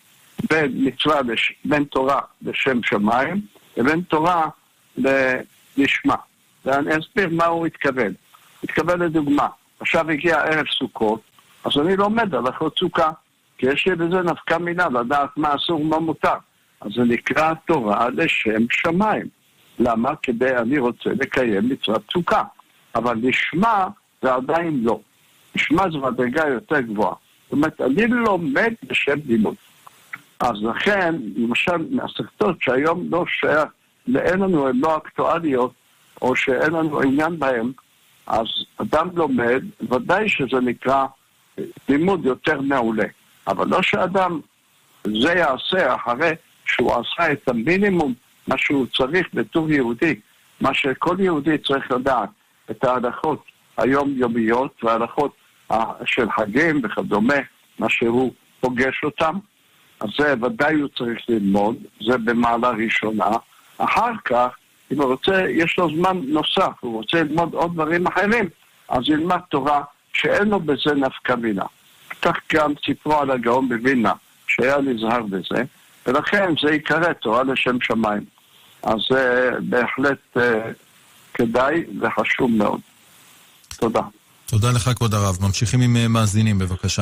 בין תורה לשם שמיים לבין תורה לשמה. ואני אסביר מה הוא התכוון. התכוון לדוגמה, עכשיו הגיע ערב סוכות, אז אני לומד הלכות סוכה, כי יש לי בזה נפקא מינה לדעת מה אסור ומה מותר. אז זה נקרא תורה לשם שמיים. למה? כדי אני רוצה לקיים מצוות סוכה. אבל לשמה זה עדיין לא. לשמה זה מדרגה יותר גבוהה. זאת אומרת, אני לומד בשם לימוד. אז לכן, למשל, מהסכתות שהיום לא שייך, אין לנו, הן לא אקטואליות, או שאין לנו עניין בהן, אז אדם לומד, ודאי שזה נקרא לימוד יותר מעולה. אבל לא שאדם זה יעשה אחרי שהוא עשה את המינימום, מה שהוא צריך בתור יהודי, מה שכל יהודי צריך לדעת, את ההלכות היום-יומיות וההלכות של חגים וכדומה, מה שהוא פוגש אותם, אז זה ודאי הוא צריך ללמוד, זה במעלה ראשונה. אחר כך, אם הוא רוצה, יש לו זמן נוסף, הוא רוצה ללמוד עוד דברים אחרים, אז ילמד תורה שאין לו בזה נפקא מינה. כך גם סיפרו על הגאון בווילנה, שהיה נזהר בזה, ולכן זה יקרא תורה לשם שמיים. אז זה בהחלט כדאי וחשוב מאוד. תודה. תודה לך כבוד הרב. ממשיכים עם מאזינים, בבקשה.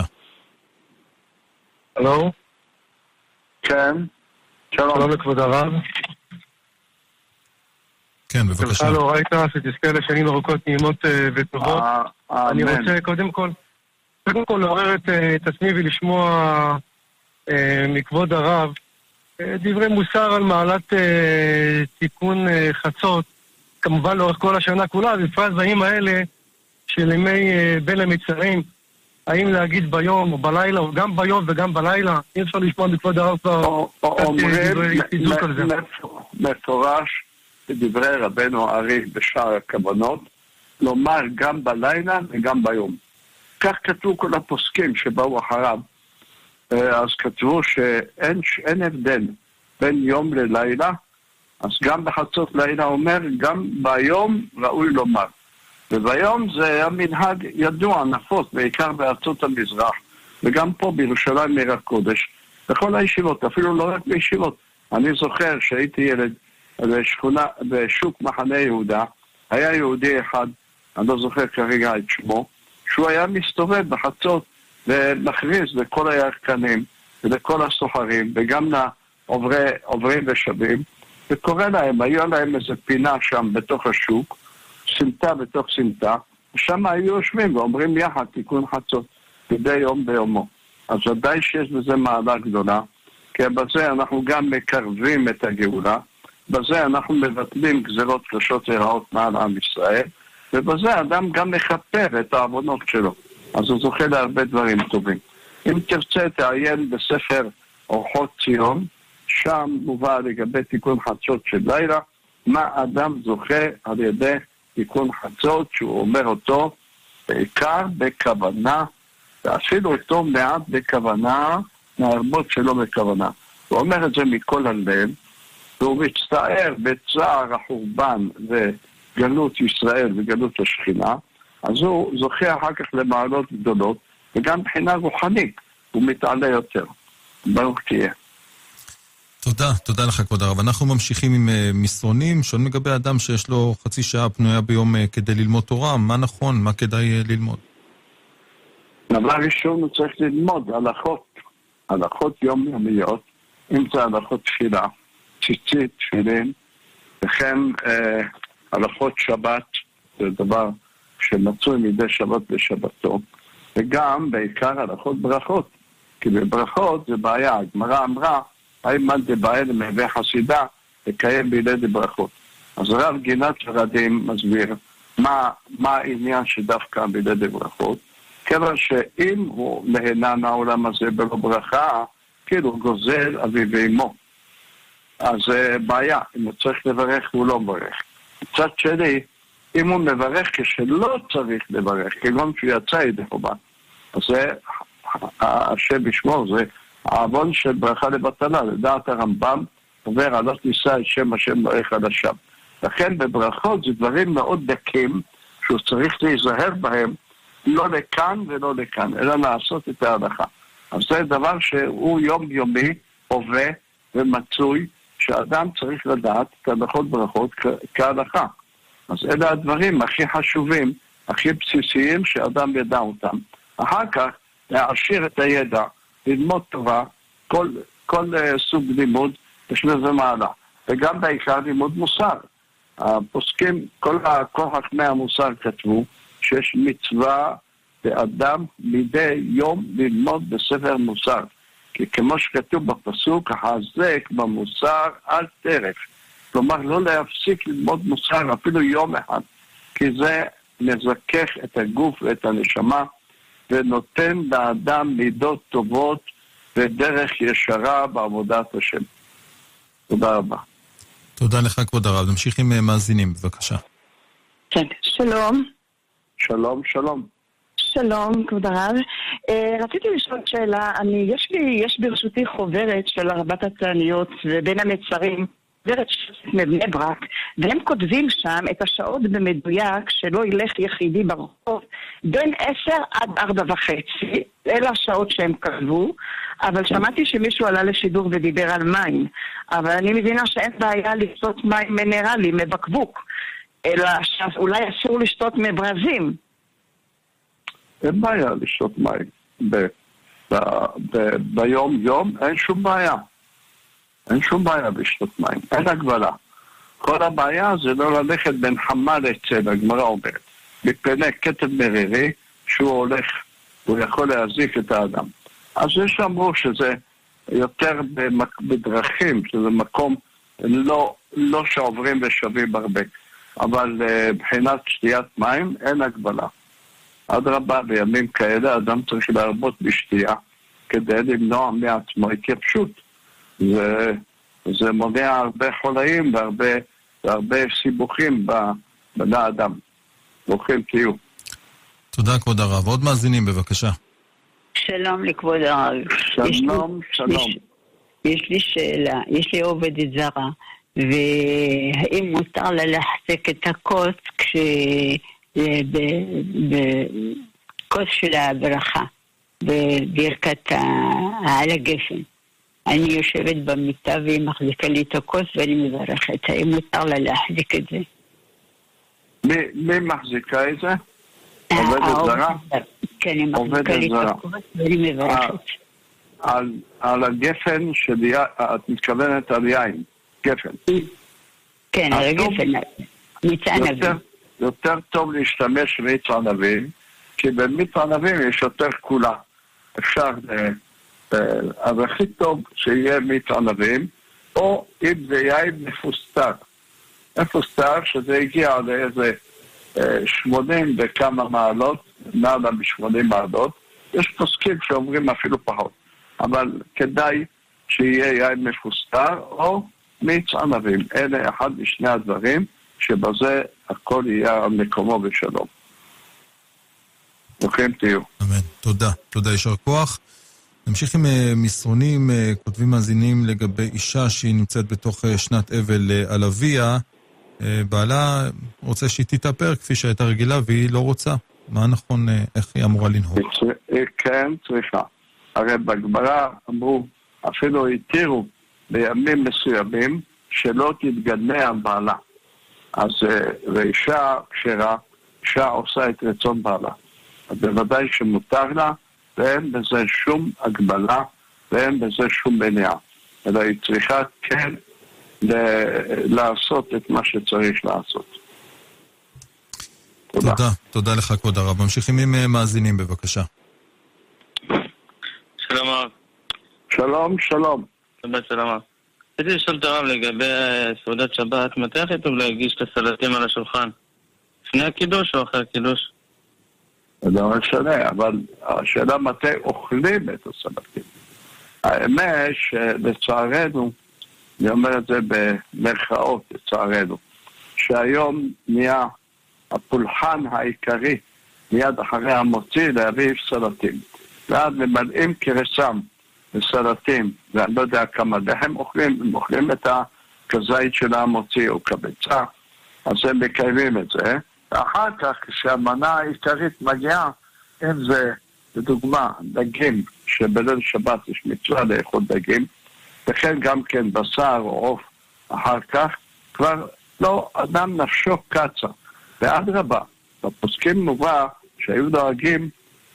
הלו? כן. שלום לכבוד הרב. כן, בבקשה. לא ראית שתזכה לשנים ארוכות נעימות וטובות. אני רוצה קודם כל לעורר את עצמי ולשמוע מכבוד הרב דברי מוסר על מעלת תיקון חצות, כמובן לאורך כל השנה כולה, בפרט בימים האלה של ימי בין המצרים, האם להגיד ביום או בלילה, או גם ביום וגם בלילה, אי אפשר לשמוע מכבוד הרב כבר אומרים מפורש בדברי רבנו הארי בשאר הכוונות, לומר גם בלילה וגם ביום. כך כתבו כל הפוסקים שבאו אחריו, אז כתבו שאין הבדל בין יום ללילה, אז גם בחצות לילה אומר, גם ביום ראוי לומר. וביום זה המנהג ידוע, נפוץ, בעיקר בארצות המזרח, וגם פה בירושלים עיר הקודש, בכל הישיבות, אפילו לא רק בישיבות. אני זוכר שהייתי ילד בשכונה, בשוק מחנה יהודה, היה יהודי אחד, אני לא זוכר כרגע את שמו, שהוא היה מסתובב בחצות ומכריז לכל הירקנים ולכל הסוחרים וגם לעוברים ושבים, וקורא להם, היו להם איזה פינה שם בתוך השוק, סמטה בתוך סמטה, ושם היו יושבים ואומרים יחד תיקון חצות, כדי יום ביומו. אז ודאי שיש בזה מעלה גדולה, כי בזה אנחנו גם מקרבים את הגאולה, בזה אנחנו מבטלים גזרות קשות ורעות מעל עם ישראל, ובזה אדם גם מכפר את העוונות שלו. אז הוא זוכה להרבה דברים טובים. אם תרצה תעיין בספר אורחות ציון, שם מובא לגבי תיקון חצות של לילה, מה אדם זוכה על ידי תיקון חצות, שהוא אומר אותו בעיקר בכוונה, ואפילו אותו מעט בכוונה, מהרבות שלא בכוונה. הוא אומר את זה מכל הלב, והוא מצטער בצער החורבן וגלות ישראל וגלות השכינה, אז הוא זוכה אחר כך למעלות גדולות, וגם מבחינה רוחנית הוא מתעלה יותר. ברוך תהיה. תודה לך כבוד הרב. אנחנו ממשיכים עם מסרונים, שואלים לגבי אדם שיש לו חצי שעה פנויה ביום כדי ללמוד תורה, מה נכון, מה כדאי ללמוד? דבר ראשון הוא צריך ללמוד הלכות יומיומיות, אם זה הלכות תפילה, ציצית, תפילין, וכן הלכות שבת, זה דבר שמצוי מדי שבת בשבתו, וגם בעיקר הלכות ברכות, כי בברכות זה בעיה, הגמרא אמרה, האם מה דבעי למהווה חסידה לקיים בידי ברכות. אז הרב גינת ורדים מסביר מה העניין שדווקא בידי ברכות, כיוון שאם הוא נהנה מהעולם הזה בלא ברכה, כאילו הוא גוזל אביו ואמו. אז זה בעיה, אם הוא צריך לברך הוא לא מברך. מצד שני, אם הוא מברך כשלא צריך לברך, כגון שהוא יצא ידי חובה, אז זה, השם ישמור, זה העוון של ברכה לבטלה. לדעת הרמב"ם אומר, לא תישא את שם השם אלוהיך לשווא. לכן בברכות זה דברים מאוד דקים, שהוא צריך להיזהר בהם, לא לכאן ולא לכאן, אלא לעשות את ההלכה. אז זה דבר שהוא יומיומי, הווה ומצוי, שאדם צריך לדעת את הלכות ברכות כהלכה. אז אלה הדברים הכי חשובים, הכי בסיסיים שאדם ידע אותם. אחר כך להעשיר את הידע, ללמוד טובה, כל סוג לימוד יש לזה מעלה. וגם בעיקר לימוד מוסר. הפוסקים, כל חכמי המוסר כתבו שיש מצווה לאדם מדי יום ללמוד בספר מוסר. כי כמו שכתוב בפסוק, החזק במוסר אל תרף. כלומר, לא להפסיק ללמוד מוסר אפילו יום אחד, כי זה מזכך את הגוף ואת הנשמה, ונותן לאדם מידות טובות ודרך ישרה בעבודת השם. תודה רבה. תודה לך כבוד הרב. נמשיך עם מאזינים, בבקשה. כן, שלום. שלום, שלום. שלום, כבוד הרב. רציתי לשאול שאלה, יש ברשותי חוברת של ארבעת התעניות ובין המצרים, חוברת מבני ברק, והם כותבים שם את השעות במדויק שלא ילך יחידי ברחוב בין 10 עד 4:30, אלה השעות שהם כתבו, אבל שמעתי שמישהו עלה לשידור ודיבר על מים, אבל אני מבינה שאין בעיה לשתות מים מינרלי, מבקבוק, אלא שאולי אסור לשתות מברזים. אין בעיה לשתות מים. ביום יום אין שום בעיה. אין שום בעיה לשתות מים. אין הגבלה. כל הבעיה זה לא ללכת בין חמה לצל, הגמרא אומרת. מפני כתב מרירי שהוא הולך, הוא יכול להזיק את האדם. אז יש אמרו שזה יותר בדרכים, שזה מקום לא שעוברים ושווים הרבה. אבל בחינת שתיית מים אין הגבלה. עד רבה בימים כאלה אדם צריך להרבות בשתייה כדי למנוע מעצמו התייבשות. זה מונע הרבה חולאים והרבה סיבוכים בני האדם. ברוכים תהיו. תודה כבוד הרב. עוד מאזינים בבקשה. שלום לכבוד הרב. שלום, שלום. יש לי שאלה, יש לי עובדת זרה, והאם מותר לה להחזיק את הכוס בכוס של הברכה, בברכת על הגפן. אני יושבת במיטה והיא מחזיקה לי את הכוס ואני מברכת. האם מותר לה להחזיק את זה? מי מחזיקה את זה? עובדת זרה? כן, היא מחזיקה לי את הכוס ואני מברכת. על הגפן את מתכוונת על יין, גפן. כן, על הגפן, מיץ ענבים. יותר טוב להשתמש במיץ ענבים, כי במיץ ענבים יש יותר כולה. אפשר, אז הכי טוב שיהיה מיץ ענבים, או אם זה יין מפוסטר. מפוסטר שזה הגיע לאיזה 80 וכמה מעלות, מעלה מ-80 מעלות, יש פוסקים שאומרים אפילו פחות. אבל כדאי שיהיה יין מפוסטר או מיץ ענבים. אלה אחד משני הדברים שבזה הכל יהיה על מקומו בשלום. ברוכים תהיו. אמן. תודה. תודה, יישר כוח. נמשיך עם מסרונים, כותבים מאזינים לגבי אישה שהיא נמצאת בתוך שנת אבל על אביה. בעלה רוצה שהיא תתאפר כפי שהייתה רגילה והיא לא רוצה. מה נכון, איך היא אמורה לנהוג? כן, צריכה. הרי בגמרא אמרו, אפילו התירו בימים מסוימים שלא תתגנה על בעלה. אז ואישה כשרה, אישה עושה את רצון בעלה. אז בוודאי שמותר לה, ואין בזה שום הגבלה, ואין בזה שום מניעה. אלא היא צריכה כן לעשות את מה שצריך לעשות. תודה. תודה לך כבוד הרב. ממשיכים עם מאזינים בבקשה. שלום הרב. שלום, שלום. שלום הרב. רציתי לשאול את הרב לגבי סעודת שבת, מתי הכי טוב להגיש את הסלטים על השולחן? לפני הקידוש או אחרי הקידוש? זה לא משנה, אבל השאלה מתי אוכלים את הסלטים. האמת שלצערנו, אני אומר את זה במרכאות לצערנו, שהיום נהיה הפולחן העיקרי מיד אחרי המוציא להביא סלטים. ואז ממלאים קרסם בסלטים, ואני לא יודע כמה לחם אוכלים, הם אוכלים את הכזית של המוציא או קבצה, אז הם מקיימים את זה. ואחר כך כשהמנה העיקרית מגיעה, אם זה לדוגמה דגים, שבליל שבת יש מצווה לאכול דגים, וכן גם כן בשר או עוף אחר כך, כבר לא אדם נפשו קצה. ואדרבה, בפוסקים מובא שהיו דואגים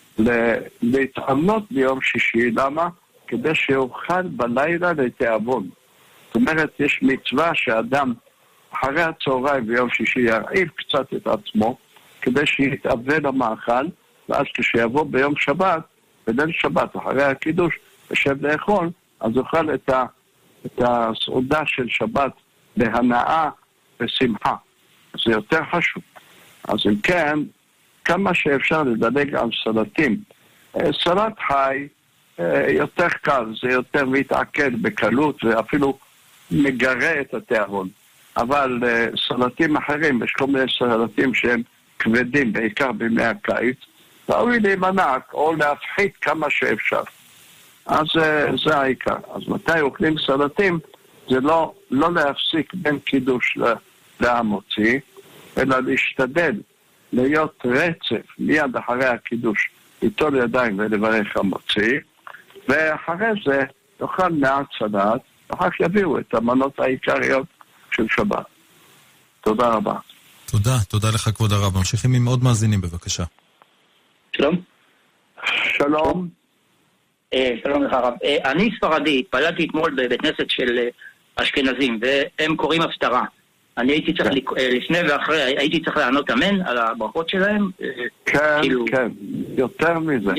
להתענות ביום שישי, למה? כדי שיוכל בלילה לתיאבון. זאת אומרת, יש מצווה שאדם אחרי הצהריים ביום שישי ירעיב קצת את עצמו, כדי שיתאבל למאכל, ואז כשיבוא ביום שבת, בליל שבת, אחרי הקידוש, יושב לאכול, אז יאכל את הסעודה של שבת בהנאה ושמחה. זה יותר חשוב. אז אם כן, כמה שאפשר לדלג על סלטים. סלט חי יותר קל, זה יותר מתעכל בקלות ואפילו מגרה את התיאבון. אבל סלטים אחרים, יש כל מיני סלטים שהם כבדים, בעיקר בימי הקיץ, ראוי להימנע או להפחית כמה שאפשר. אז זה העיקר. אז מתי אוכלים סלטים, זה לא להפסיק בין קידוש להמוציא, אלא להשתדל להיות רצף מיד אחרי הקידוש, ליטול ידיים ולברך המוציא, ואחרי זה יאכל מעט סלט, ואחר כך יביאו את המנות העיקריות של שבת. תודה רבה. תודה לך כבוד הרב. ממשיכים עם עוד מאזינים בבקשה. שלום. שלום. שלום לך הרב. אני ספרדי, התפללתי אתמול בבית כנסת של אשכנזים, והם קוראים הפטרה. אני הייתי צריך, לפני ואחרי, הייתי צריך לענות אמן על הברכות שלהם. כן, כן, יותר מזה.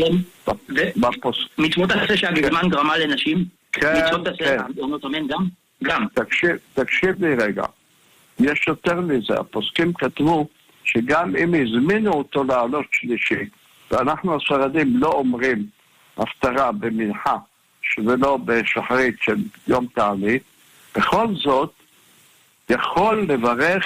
מצוות עשה שהגזמן גרמה לנשים? כן, מצוות עשה לענות אמן גם? גם. תקשיב לי רגע. יש יותר מזה. הפוסקים כתבו שגם אם הזמינו אותו לעלות שלישי, ואנחנו הספרדים לא אומרים הפטרה במנחה, ולא בשחרית של יום תענית, בכל זאת, יכול לברך,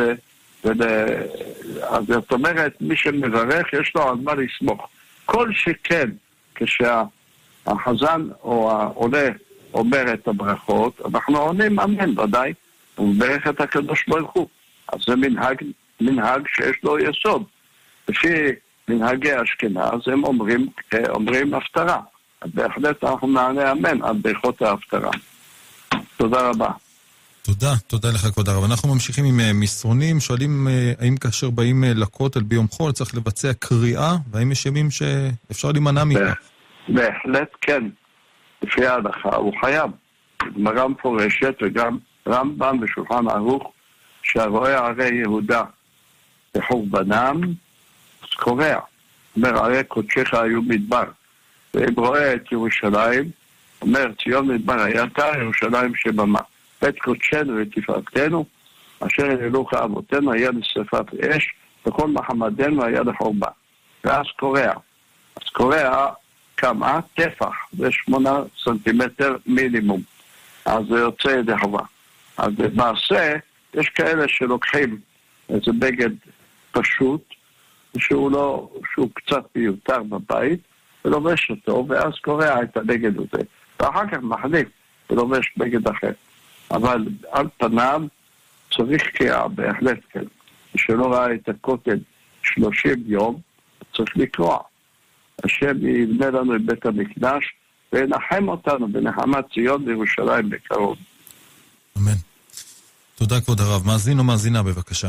אז זאת אומרת, מי שמברך יש לו על מה לסמוך. כל שכן, כשהחזן או העולה אומר את הברכות, אנחנו עונים אמן ודאי, ומברך את הקדוש ברוך הוא. אז זה מנהג שיש לו יסוד. לפי מנהגי אשכנז, הם אומרים הפטרה. אז בהחלט אנחנו נענה אמן על ברכות ההפטרה. תודה רבה. תודה לך כבוד הרב. אנחנו ממשיכים עם מסרונים, שואלים האם כאשר באים לכותל ביום חול צריך לבצע קריאה, והאם יש ימים שאפשר להימנע מכך? בהחלט כן, לפי ההלכה הוא חייב. גמרא מפורשת וגם רמב"ם בשולחן ערוך, שהרואה ערי יהודה בחורבנם, אז קורע. אומר, ערי קודשך היו מדבר. ואם רואה את ירושלים, אומר, ציון מדבר הייתה, ירושלים שבמה. בית קודשנו ותפארתנו, אשר אלוהיך אבותינו היה לשרפת אש, וכל מחמדנו היה לחורבן. ואז קורע. אז קורע כמה? טפח, זה 8 סנטימטר מינימום. אז זה יוצא ידי חובה. אז במעשה, יש כאלה שלוקחים איזה בגד פשוט, שהוא קצת מיותר בבית, ולובש אותו, ואז קורע את הבגד הזה. ואחר כך מחליף ולובש בגד אחר. אבל על פניו צריך קריאה, בהחלט כן. שלא ראה את הכותל 30 יום, צריך לקרוע. השם יבנה לנו את בית המקדש, ונחם אותנו בנחמת ציון בירושלים בקרוב. אמן. תודה כבוד הרב. מאזין או מאזינה בבקשה.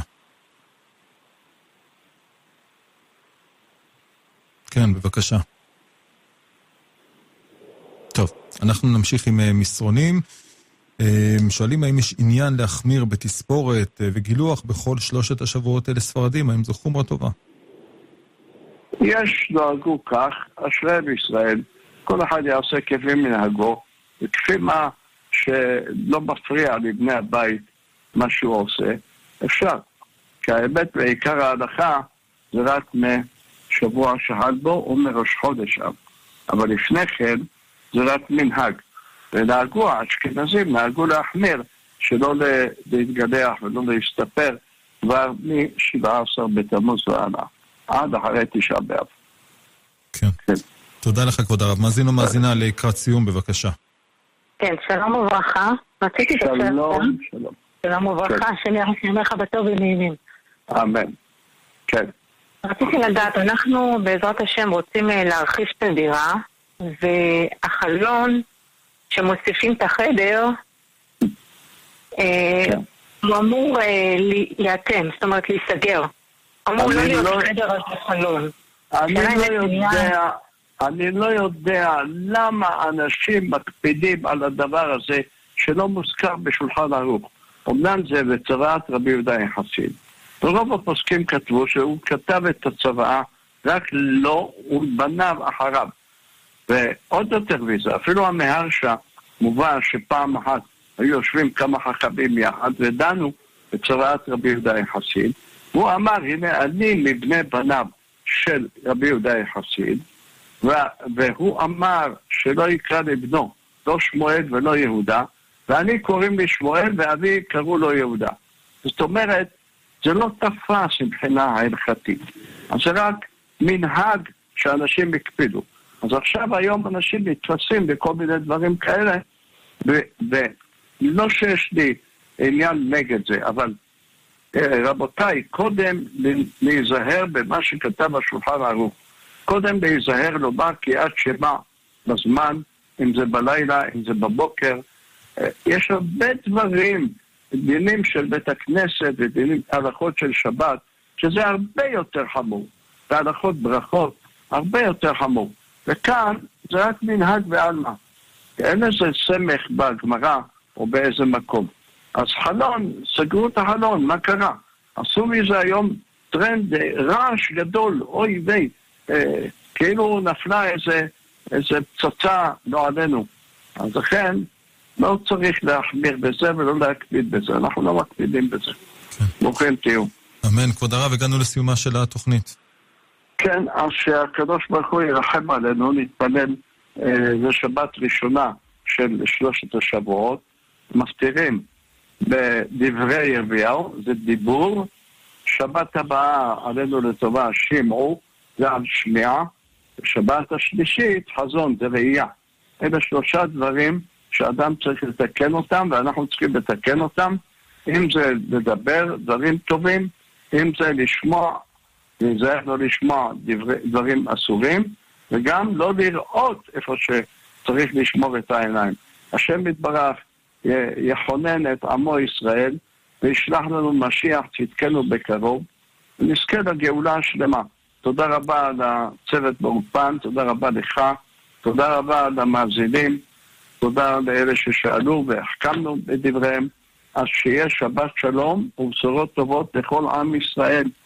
כן, בבקשה. טוב, אנחנו נמשיך עם מסרונים. שואלים האם יש עניין להחמיר בתספורת וגילוח בכל 3 השבועות אלה ספרדים, האם זו חומרה טובה? יש נהגו כך, אשרי בישראל, כל אחד יעשה כפי מנהגו, וכפי מה שלא מפריע לבני הבית מה שהוא עושה, אפשר. כי האמת בעיקר ההלכה זה רק משבוע שחל בו או מראש חודש אב. אבל לפני כן זה רק מנהג. ונהגו, האשכנזים נהגו להחמיר, שלא להתגלח ולא להסתפר כבר מ-17 בתמוז והלאה, עד אחרי 9 באב. כן. תודה לך כבוד הרב. מאזין או מאזינה לקראת סיום בבקשה. כן, שלום וברכה. רציתי שלום. שלום וברכה, שאני אומר לך בטוב ונעימים. אמן. כן. רציתי לדעת, אנחנו בעזרת השם רוצים להרחיב את הדירה, והחלון שמוסיפים את החדר, הוא אמור להיאטם, זאת אומרת להיסגר. אמור לא להיות חדר על החלון. אני לא יודע למה אנשים מקפידים על הדבר הזה שלא מוזכר בשולחן ערוך. אמנם זה בצוואת רבי יהודה החסיד. ורוב הפוסקים כתבו שהוא כתב את הצוואה רק לא ובניו אחריו. ועוד יותר מזה, אפילו המהרש"א מובא שפעם אחת היו יושבים כמה חכמים יחד ודנו בצוואת רבי יהודה החסיד. הוא אמר, הנה אני מבני בניו של רבי יהודה החסיד, והוא אמר שלא יקרא לבנו, לא שמואל ולא יהודה, ואני קוראים לי שמואל ואבי קראו לו יהודה. זאת אומרת, זה לא תפס מבחינה ההלכתית. אז זה רק מנהג שאנשים הקפידו. אז עכשיו היום אנשים מתפסים בכל מיני דברים כאלה, ולא שיש לי עניין נגד זה, אבל רבותיי, קודם להיזהר במה שכתב השולחן ערוך. קודם להיזהר לומר קריאת שמע בזמן, אם זה בלילה, אם זה בבוקר. יש הרבה דברים, דינים של בית הכנסת ודינים הלכות של שבת, שזה הרבה יותר חמור. והלכות ברכות, הרבה יותר חמור. וכאן זה רק מנהג בעלמא. אין איזה סמך בגמרא או באיזה מקום. אז חלון, סגרו את החלון, מה קרה? עשו מזה היום טרנד רעש גדול, אוי וי, כאילו נפלה איזה פצצה לא עלינו. אז לכן לא צריך להחמיר בזה ולא להקפיד בזה, אנחנו לא מקפידים בזה. ברוכים תהיו. אמן, כבוד הרב, הגענו לסיומה של התוכנית. כן, אז שהקדוש ברוך הוא ירחם עלינו, נתפלל, זה שבת ראשונה של 3 השבועות, מפטירים בדברי ירמיהו, זה דיבור, שבת הבאה עלינו לטובה שמעו, זה על שמיעה, שבת השלישית חזון, זה ראייה. אלה 3 דברים שאדם צריך לתקן אותם, ואנחנו צריכים לתקן אותם, אם זה לדבר דברים טובים, אם זה לשמוע, להיזהר לא לשמוע דברים אסורים, וגם לא לראות איפה שצריך לשמור את העיניים. השם יתברך יכונן את עמו ישראל, וישלח לנו משיח צדקנו בקרוב, ונזכה לגאולה השלמה. תודה רבה על הצוות באופן, תודה רבה לך, תודה רבה על המאזינים, תודה לאלה ששאלו והחכמנו בדבריהם, אז שיהיה שבת שלום ובשורות טובות לכל עם ישראל.